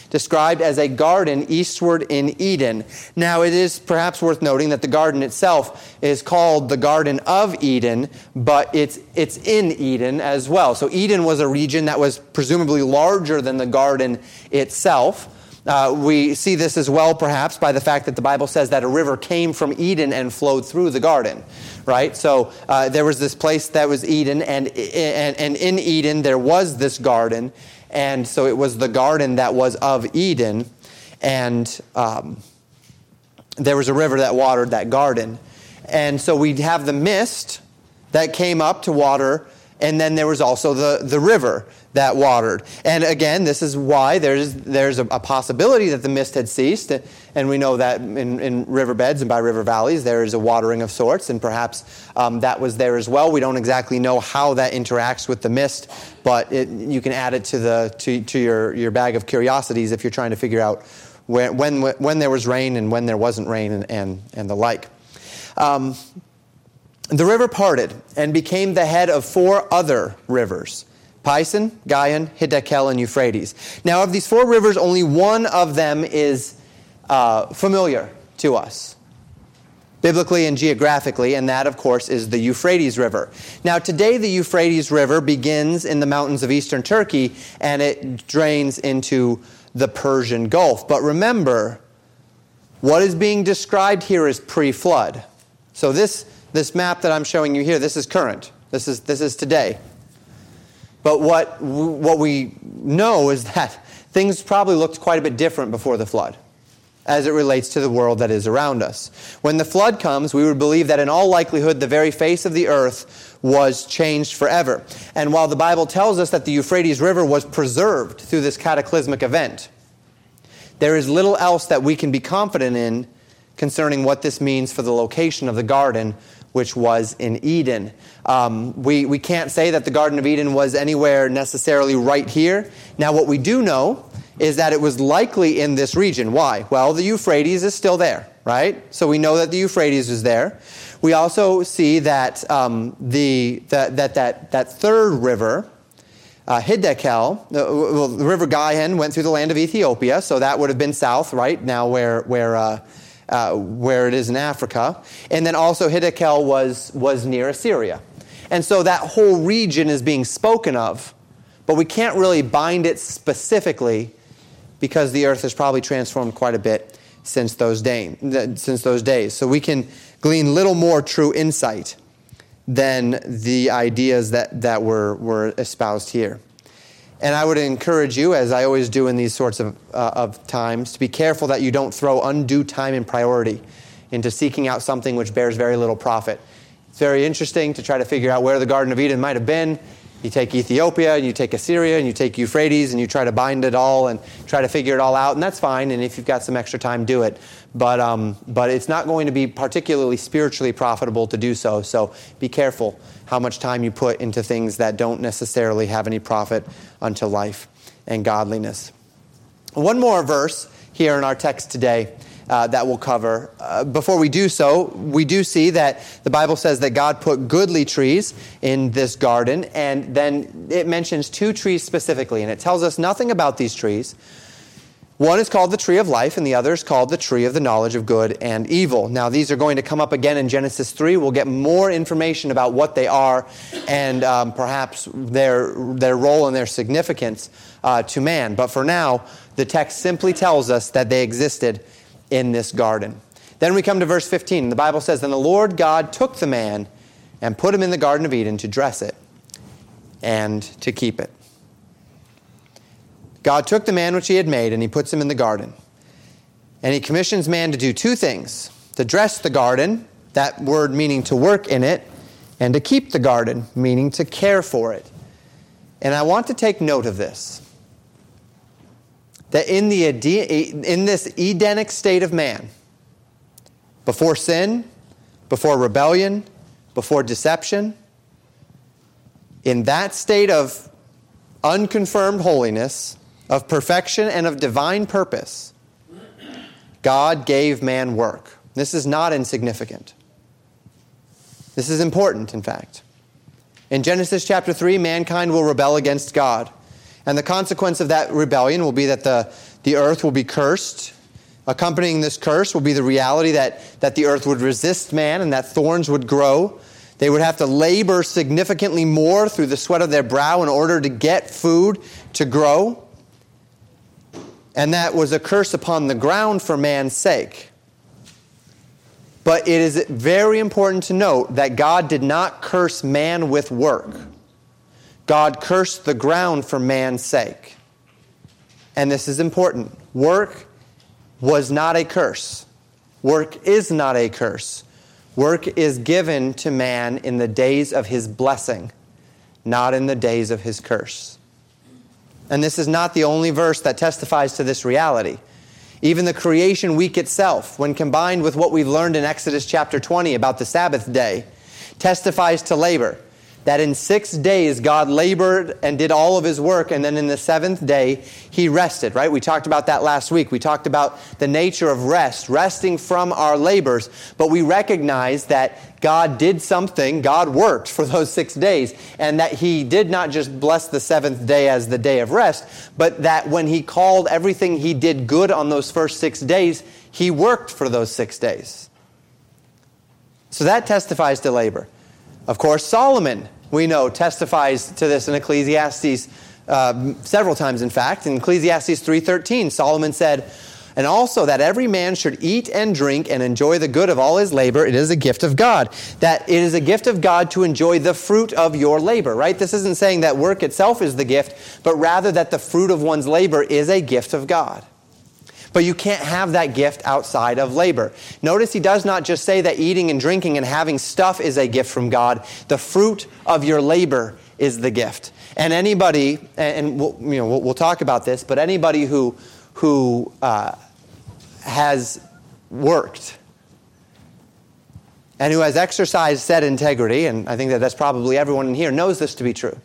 described as a garden eastward in Eden. Now, it is perhaps worth noting that the garden itself is called the Garden of Eden, but it's it's in Eden as well. So Eden was a region that was presumably larger than the garden itself. Uh, we see this as well, perhaps, by the fact that the Bible says that a river came from Eden and flowed through the garden, right? So uh, there was this place that was Eden, and, and, and in Eden there was this garden, and so it was the garden that was of Eden, and um, there was a river that watered that garden. And so we'd have the mist that came up to water, and then there was also the, the river that watered. And again, this is why there's there's a, a possibility that the mist had ceased. And we know that in, in riverbeds and by river valleys, there is a watering of sorts. And perhaps um, that was there as well. We don't exactly know how that interacts with the mist, but it, you can add it to the to, to your, your bag of curiosities if you're trying to figure out when when, when there was rain and when there wasn't rain and, and, and the like. Um, the river parted and became the head of four other rivers: Pison, Gihon, Hiddekel, and Euphrates. Now, of these four rivers, only one of them is uh, familiar to us, biblically and geographically, and that, of course, is the Euphrates River. Now, today, the Euphrates River begins in the mountains of eastern Turkey, and it drains into the Persian Gulf. But remember, what is being described here is pre-flood. So this, this map that I'm showing you here, this is current. This is, this is today. But what what we know is that things probably looked quite a bit different before the flood as it relates to the world that is around us. When the flood comes, we would believe that in all likelihood the very face of the earth was changed forever. And while the Bible tells us that the Euphrates River was preserved through this cataclysmic event, there is little else that we can be confident in concerning what this means for the location of the garden, which was in Eden. Um, we, we can't say that the Garden of Eden was anywhere necessarily right here. Now, what we do know is that it was likely in this region. Why? Well, the Euphrates is still there, right? So we know that the Euphrates is there. We also see that um, the, the that, that that third river, uh, Hiddekel, uh, well, the river Gihon went through the land of Ethiopia, so that would have been south, right now where where. Uh, Uh, where it is in Africa. And then also Hiddekel was, was near Assyria. And so that whole region is being spoken of, but we can't really bind it specifically because the earth has probably transformed quite a bit since those, day, since those days. So we can glean little more true insight than the ideas that, that were, were espoused here. And I would encourage you, as I always do in these sorts of, uh, of times, to be careful that you don't throw undue time and priority into seeking out something which bears very little profit. It's very interesting to try to figure out where the Garden of Eden might have been. You take Ethiopia, and you take Assyria, and you take Euphrates, and you try to bind it all and try to figure it all out, and that's fine, and if you've got some extra time, do it. But, um, but it's not going to be particularly spiritually profitable to do so, so be careful how much time you put into things that don't necessarily have any profit unto life and godliness. One more verse here in our text today uh, that we'll cover. Uh, before we do so, we do see that the Bible says that God put goodly trees in this garden, and then it mentions two trees specifically, and it tells us nothing about these trees. One is called the tree of life, and the other is called the tree of the knowledge of good and evil. Now, these are going to come up again in Genesis three. We'll get more information about what they are and um, perhaps their their role and their significance uh, to man. But for now, the text simply tells us that they existed in this garden. Then we come to verse fifteen. The Bible says, "Then the Lord God took the man and put him in the Garden of Eden to dress it and to keep it." God took the man which he had made, and he puts him in the garden. And he commissions man to do two things: to dress the garden, that word meaning to work in it, and to keep the garden, meaning to care for it. And I want to take note of this, that in, the, in this Edenic state of man, before sin, before rebellion, before deception, in that state of unconfirmed holiness, of perfection and of divine purpose, God gave man work. This is not insignificant. This is important, in fact. In Genesis chapter three, mankind will rebel against God. And the consequence of that rebellion will be that the, the earth will be cursed. Accompanying this curse will be the reality that, that the earth would resist man and that thorns would grow. They would have to labor significantly more through the sweat of their brow in order to get food to grow. And that was a curse upon the ground for man's sake. But it is very important to note that God did not curse man with work. God cursed the ground for man's sake. And this is important. Work was not a curse. Work is not a curse. Work is given to man in the days of his blessing, not in the days of his curse. And this is not the only verse that testifies to this reality. Even the creation week itself, when combined with what we've learned in Exodus chapter twenty about the Sabbath day, testifies to labor. That in six days God labored and did all of his work, and then in the seventh day he rested, right? We talked about that last week. We talked about the nature of rest, resting from our labors, but we recognize that God did something, God worked for those six days, and that he did not just bless the seventh day as the day of rest, but that when he called everything he did good on those first six days, he worked for those six days. So that testifies to labor. Of course, Solomon, we know, testifies to this in Ecclesiastes uh, several times, in fact. In Ecclesiastes three thirteen, Solomon said, "And also that every man should eat and drink and enjoy the good of all his labor. It is a gift of God." That it is a gift of God to enjoy the fruit of your labor, right? This isn't saying that work itself is the gift, but rather that the fruit of one's labor is a gift of God. But you can't have that gift outside of labor. Notice he does not just say that eating and drinking and having stuff is a gift from God. The fruit of your labor is the gift. And anybody, and we'll, you know, we'll, we'll talk about this, but anybody who who uh, has worked and who has exercised said integrity, and I think that that's probably everyone in here, knows this to be true.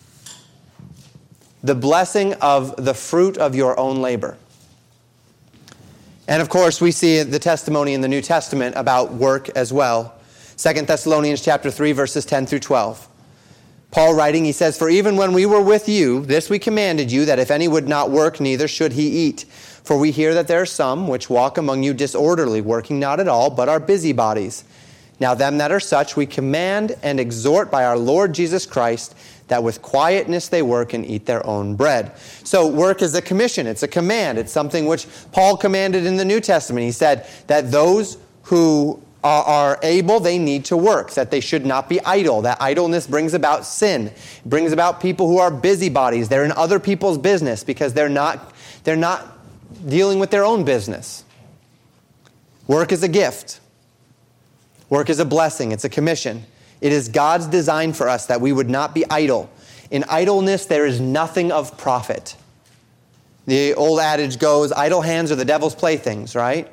The blessing of the fruit of your own labor. And of course, we see the testimony in the New Testament about work as well. Second Thessalonians chapter three, verses ten through twelve. Paul writing, he says, "For even when we were with you, this we commanded you, that if any would not work, neither should he eat. For we hear that there are some which walk among you disorderly, working not at all, but are busybodies. Now them that are such we command and exhort by our Lord Jesus Christ, that with quietness they work and eat their own bread." So work is a commission. It's a command. It's something which Paul commanded in the New Testament. He said that those who are, are able, they need to work, that they should not be idle. That idleness brings about sin. It brings about people who are busybodies. They're in other people's business because they're not, they're not dealing with their own business. Work is a gift. Work is a blessing. It's a commission. It is God's design for us that we would not be idle. In idleness, there is nothing of profit. The old adage goes, idle hands are the devil's playthings, right?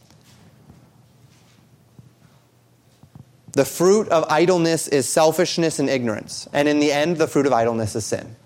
The fruit of idleness is selfishness and ignorance. And in the end, the fruit of idleness is sin.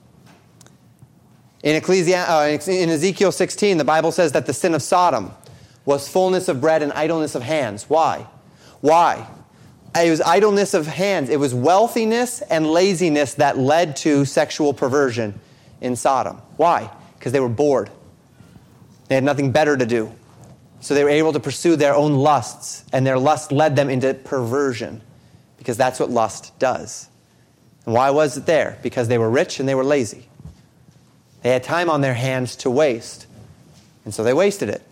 In, Ecclesi- uh, in Ezekiel sixteen, the Bible says that the sin of Sodom was fullness of bread and idleness of hands. Why? Why? It was idleness of hands. It was wealthiness and laziness that led to sexual perversion in Sodom. Why? Because they were bored. They had nothing better to do. So they were able to pursue their own lusts, and their lust led them into perversion, because that's what lust does. And why was it there? Because they were rich and they were lazy. They had time on their hands to waste, and so they wasted it.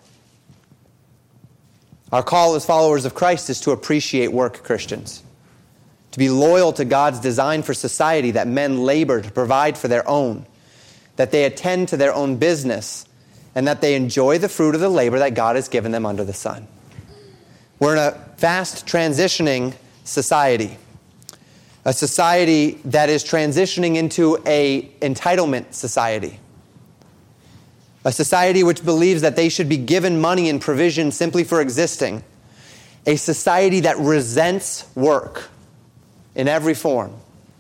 Our call as followers of Christ is to appreciate work, Christians. To be loyal to God's design for society, that men labor to provide for their own, that they attend to their own business, and that they enjoy the fruit of the labor that God has given them under the sun. We're in a fast transitioning society. A society that is transitioning into an entitlement society. A society which believes that they should be given money and provision simply for existing. A society that resents work in every form.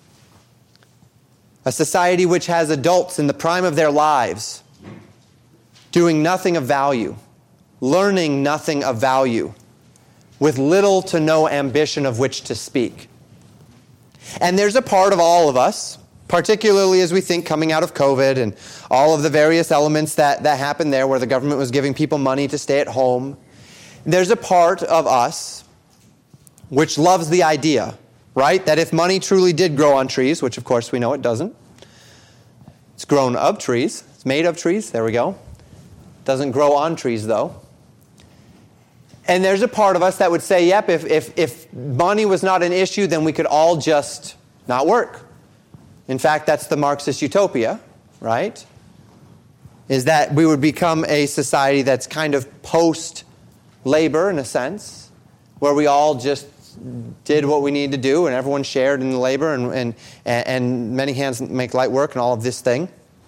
A society which has adults in the prime of their lives doing nothing of value, learning nothing of value, with little to no ambition of which to speak. And there's a part of all of us, particularly as we think coming out of COVID and all of the various elements that, that happened there where the government was giving people money to stay at home. There's a part of us which loves the idea, right, that if money truly did grow on trees, which of course we know it doesn't. It's grown of trees. It's made of trees. There we go. Doesn't grow on trees, though. And there's a part of us that would say, yep, if, if, if money was not an issue, then we could all just not work. In fact, that's the Marxist utopia, right? Is that we would become a society that's kind of post-labor, in a sense, where we all just did what we needed to do, and everyone shared in the labor, and, and, and many hands make light work, and all of this thing.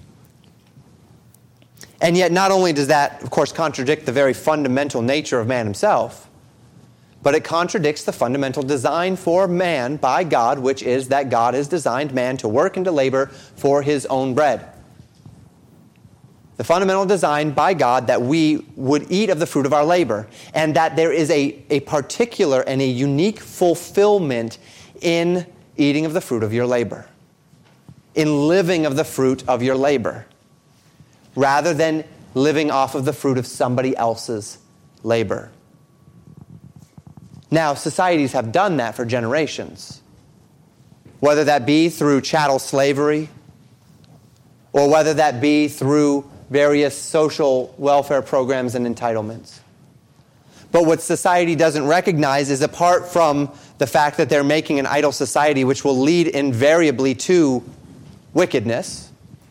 And yet, not only does that, of course, contradict the very fundamental nature of man himself, but it contradicts the fundamental design for man by God, which is that God has designed man to work and to labor for his own bread. The fundamental design by God that we would eat of the fruit of our labor, and that there is a, a particular and a unique fulfillment in eating of the fruit of your labor, in living of the fruit of your labor, rather than living off of the fruit of somebody else's labor. Now, societies have done that for generations, whether that be through chattel slavery, or whether that be through various social welfare programs and entitlements. But what society doesn't recognize is, apart from the fact that they're making an idol society which will lead invariably to wickedness.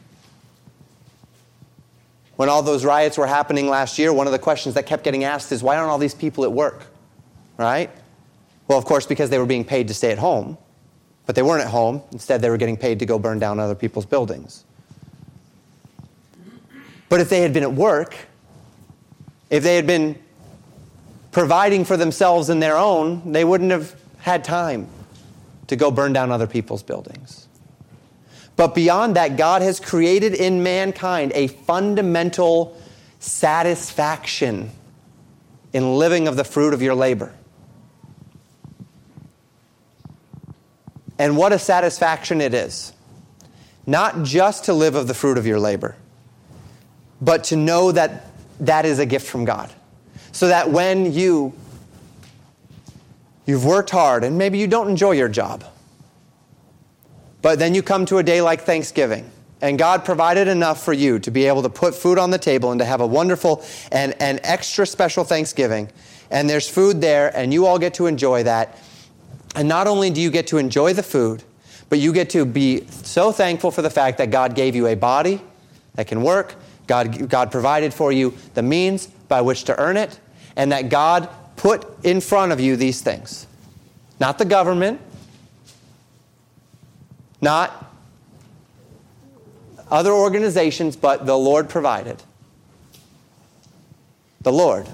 When all those riots were happening last year, one of the questions that kept getting asked is, why aren't all these people at work? Right? Well, of course, because they were being paid to stay at home. But they weren't at home. Instead, they were getting paid to go burn down other people's buildings. But if they had been at work, if they had been providing for themselves and their own, they wouldn't have had time to go burn down other people's buildings. But beyond that, God has created in mankind a fundamental satisfaction in living of the fruit of your labor. And what a satisfaction it is. Not just to live of the fruit of your labor, but to know that that is a gift from God. So that when you, you've worked hard, and maybe you don't enjoy your job, but then you come to a day like Thanksgiving, and God provided enough for you to be able to put food on the table and to have a wonderful and, and extra special Thanksgiving. And there's food there, and you all get to enjoy that. And not only do you get to enjoy the food, but you get to be so thankful for the fact that God gave you a body that can work. God, God provided for you the means by which to earn it, and that God put in front of you these things. Not the government, not other organizations, but the Lord provided. The Lord.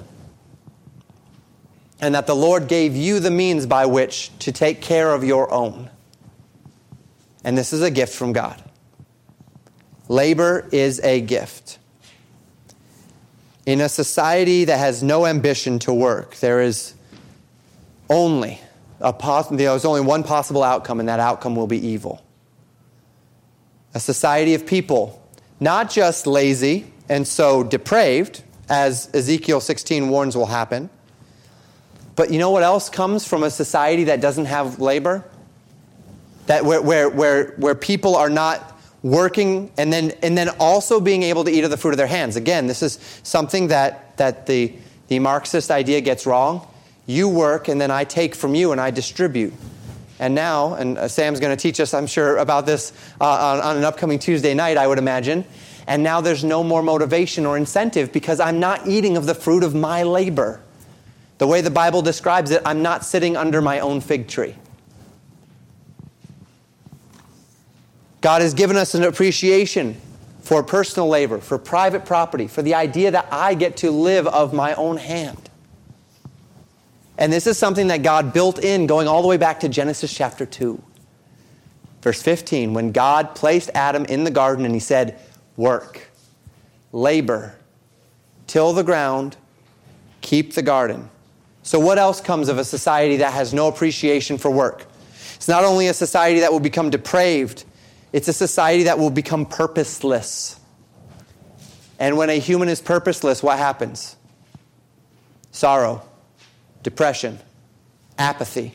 And that the Lord gave you the means by which to take care of your own. And this is a gift from God. Labor is a gift. In a society that has no ambition to work, there is only a poss- there's only one possible outcome, and that outcome will be evil. A society of people, not just lazy and so depraved, as Ezekiel sixteen warns will happen, but you know what else comes from a society that doesn't have labor? That where where where, where people are not working and then and then also being able to eat of the fruit of their hands. Again, this is something that, that the, the Marxist idea gets wrong. You work and then I take from you and I distribute. And now, and uh, Sam's going to teach us, I'm sure, about this uh, on, on an upcoming Tuesday night, I would imagine. And now there's no more motivation or incentive because I'm not eating of the fruit of my labor. The way the Bible describes it, I'm not sitting under my own fig tree. God has given us an appreciation for personal labor, for private property, for the idea that I get to live of my own hand. And this is something that God built in going all the way back to Genesis chapter two. Verse fifteen, when God placed Adam in the garden and he said, work, labor, till the ground, keep the garden. So what else comes of a society that has no appreciation for work? It's not only a society that will become depraved It's a society that will become purposeless. And when a human is purposeless, what happens? Sorrow, depression, apathy.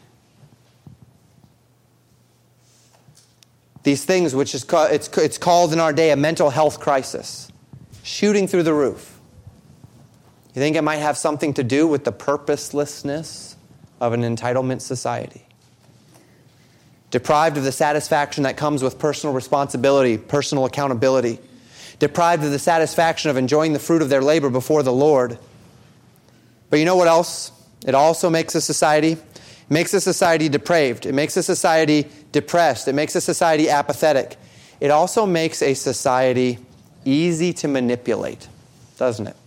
These things which is ca- it's, it's called in our day a mental health crisis, shooting through the roof. You think it might have something to do with the purposelessness of an entitlement society? Deprived of the satisfaction that comes with personal responsibility, personal accountability. Deprived of the satisfaction of enjoying the fruit of their labor before the Lord. But you know what else? It also makes a society, it makes a society depraved. It makes a society depressed. It makes a society apathetic. It also makes a society easy to manipulate, doesn't it?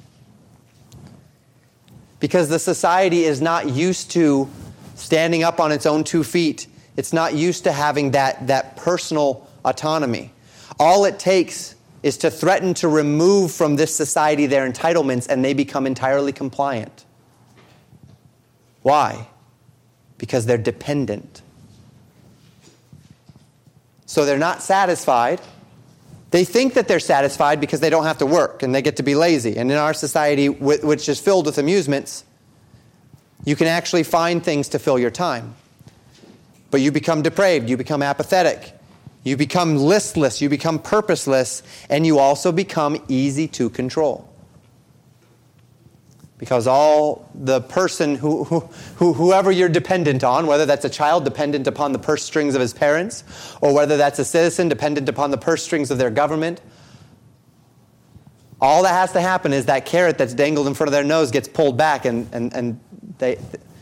Because the society is not used to standing up on its own two feet. It's not used to having that, that personal autonomy. All it takes is to threaten to remove from this society their entitlements, and they become entirely compliant. Why? Because they're dependent. So they're not satisfied. They think that they're satisfied because they don't have to work and they get to be lazy. And in our society, which is filled with amusements, you can actually find things to fill your time. But you become depraved, you become apathetic, you become listless, you become purposeless, and you also become easy to control. Because all the person, who, who, who, whoever you're dependent on, whether that's a child dependent upon the purse strings of his parents, or whether that's a citizen dependent upon the purse strings of their government, all that has to happen is that carrot that's dangled in front of their nose gets pulled back, and, and, and they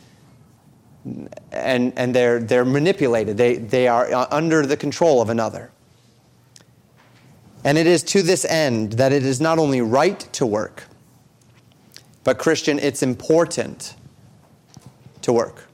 and and they're they're manipulated. They they are under the control of another. And it is to this end that it is not only right to work, but Christian, it's important to work.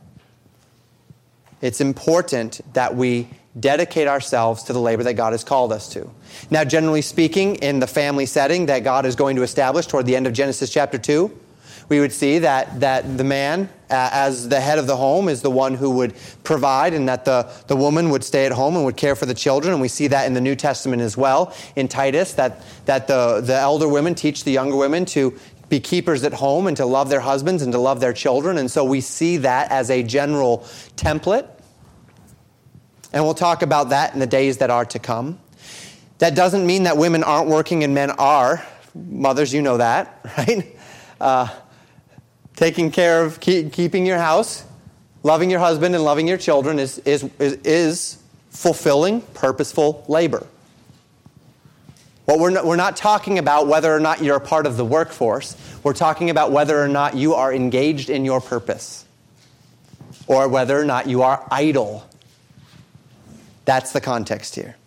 It's important that we dedicate ourselves to the labor that God has called us to. Now, generally speaking, in the family setting that God is going to establish toward the end of Genesis chapter two, we would see that, that the man, uh, as the head of the home, is the one who would provide, and that the, the woman would stay at home and would care for the children. And we see that in the New Testament as well, in Titus, that, that the, the elder women teach the younger women to be keepers at home and to love their husbands and to love their children. And so we see that as a general template. And we'll talk about that in the days that are to come. That doesn't mean that women aren't working and men are. Mothers, you know that, right? Uh, taking care of, keep, keeping your house, loving your husband and loving your children is, is, is, is fulfilling, purposeful labor. What we're not, we're not talking about whether or not you're a part of the workforce. We're talking about whether or not you are engaged in your purpose, or whether or not you are idle. That's the context here.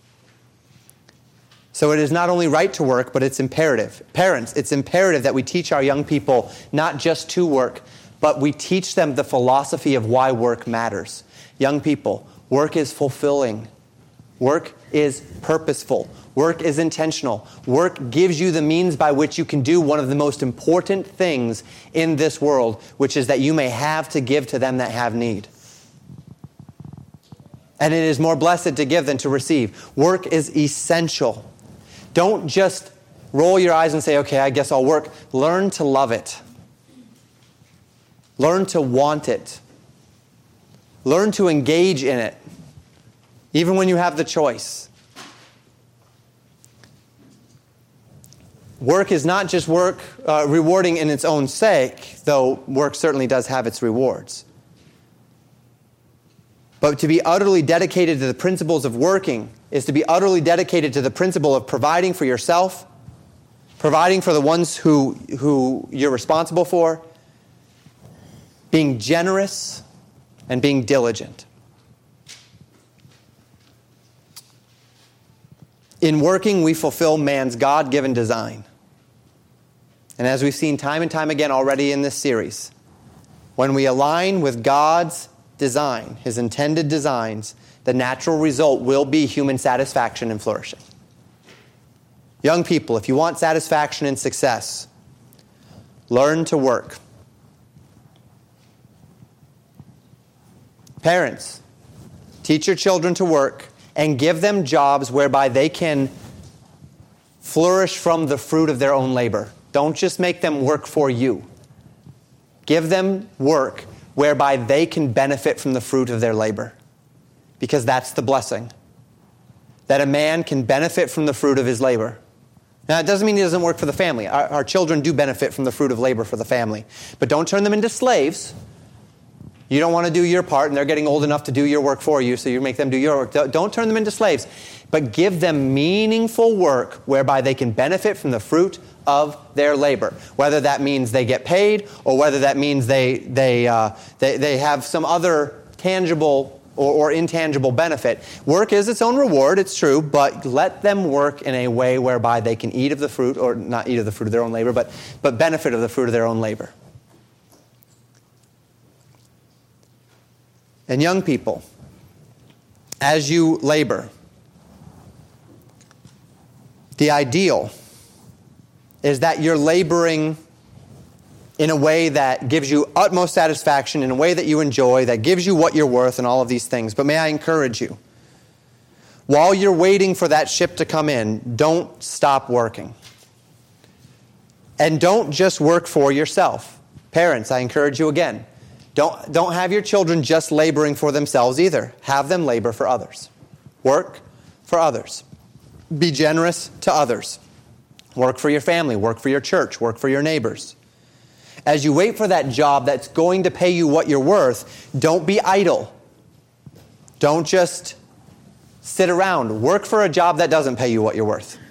So it is not only right to work, but it's imperative. Parents, it's imperative that we teach our young people not just to work, but we teach them the philosophy of why work matters. Young people, work is fulfilling. Work is purposeful. Work is intentional. Work gives you the means by which you can do one of the most important things in this world, which is that you may have to give to them that have need. And it is more blessed to give than to receive. Work is essential. Don't just roll your eyes and say, okay, I guess I'll work. Learn to love it. Learn to want it. Learn to engage in it, even when you have the choice. Work is not just work uh, rewarding in its own sake, though work certainly does have its rewards. But to be utterly dedicated to the principles of working is to be utterly dedicated to the principle of providing for yourself, providing for the ones who, who you're responsible for, being generous, and being diligent. In working, we fulfill man's God-given design. And as we've seen time and time again already in this series, when we align with God's design, His intended designs, the natural result will be human satisfaction and flourishing. Young people, if you want satisfaction and success, learn to work. Parents, teach your children to work and give them jobs whereby they can flourish from the fruit of their own labor. Don't just make them work for you. Give them work whereby they can benefit from the fruit of their labor. Because that's the blessing. That a man can benefit from the fruit of his labor. Now, it doesn't mean he doesn't work for the family. Our, our children do benefit from the fruit of labor for the family. But don't turn them into slaves. You don't want to do your part, and they're getting old enough to do your work for you, so you make them do your work. Don't turn them into slaves. But give them meaningful work whereby they can benefit from the fruit of their labor. Whether that means they get paid, or whether that means they they uh, they, they have some other tangible or, or intangible benefit. Work is its own reward, it's true, but let them work in a way whereby they can eat of the fruit, or not eat of the fruit of their own labor, but, but benefit of the fruit of their own labor. And young people, as you labor, the ideal is that you're laboring in a way that gives you utmost satisfaction, in a way that you enjoy, that gives you what you're worth, and all of these things. But may I encourage you, while you're waiting for that ship to come in, don't stop working. And don't just work for yourself. Parents, I encourage you again, don't, don't have your children just laboring for themselves either. Have them labor for others. Work for others. Be generous to others. Work for your family, work for your church, work for your neighbors. As you wait for that job that's going to pay you what you're worth, don't be idle. Don't just sit around. Work for a job that doesn't pay you what you're worth.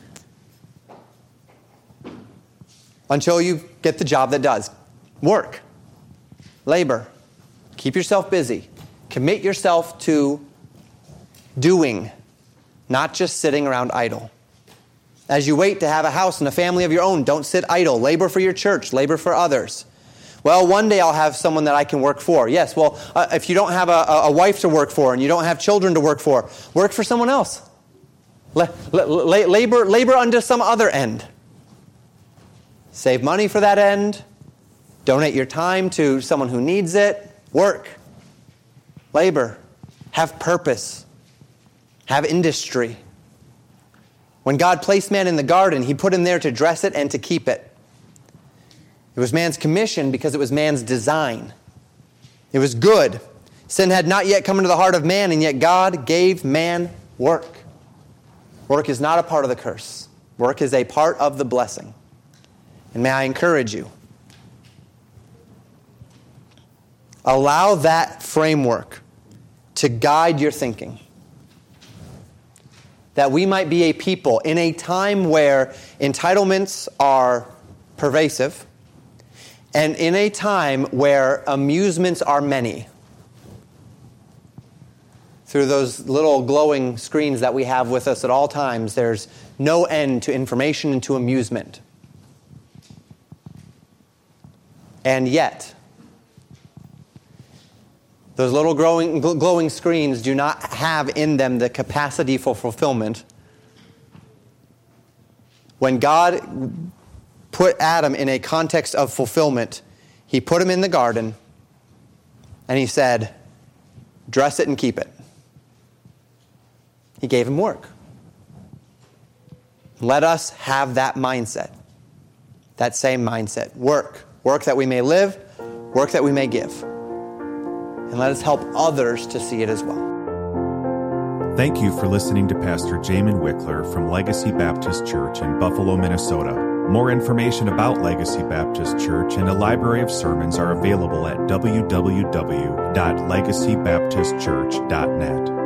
Until you get the job that does. Work. Labor. Keep yourself busy. Commit yourself to doing, not just sitting around idle. As you wait to have a house and a family of your own, don't sit idle. Labor for your church. Labor for others. Well, one day I'll have someone that I can work for. Yes, well, uh, if you don't have a, a wife to work for and you don't have children to work for, work for someone else. La- la- la- labor, labor unto some other end. Save money for that end. Donate your time to someone who needs it. Work. Labor. Have purpose. Have industry. When God placed man in the garden, He put him there to dress it and to keep it. It was man's commission because it was man's design. It was good. Sin had not yet come into the heart of man, and yet God gave man work. Work is not a part of the curse. Work is a part of the blessing. And may I encourage you, allow that framework to guide your thinking. That we might be a people in a time where entitlements are pervasive, and in a time where amusements are many. Through those little glowing screens that we have with us at all times, there's no end to information and to amusement. And yet, those little glowing, glowing screens do not have in them the capacity for fulfillment. When God put Adam in a context of fulfillment, He put him in the garden, and He said, dress it and keep it. He gave him work. Let us have that mindset, that same mindset. Work. Work that we may live, work that we may give. And let us help others to see it as well. Thank you for listening to Pastor Jamin Wickler from Legacy Baptist Church in Buffalo, Minnesota. More information about Legacy Baptist Church and a library of sermons are available at w w w dot legacy baptist church dot net.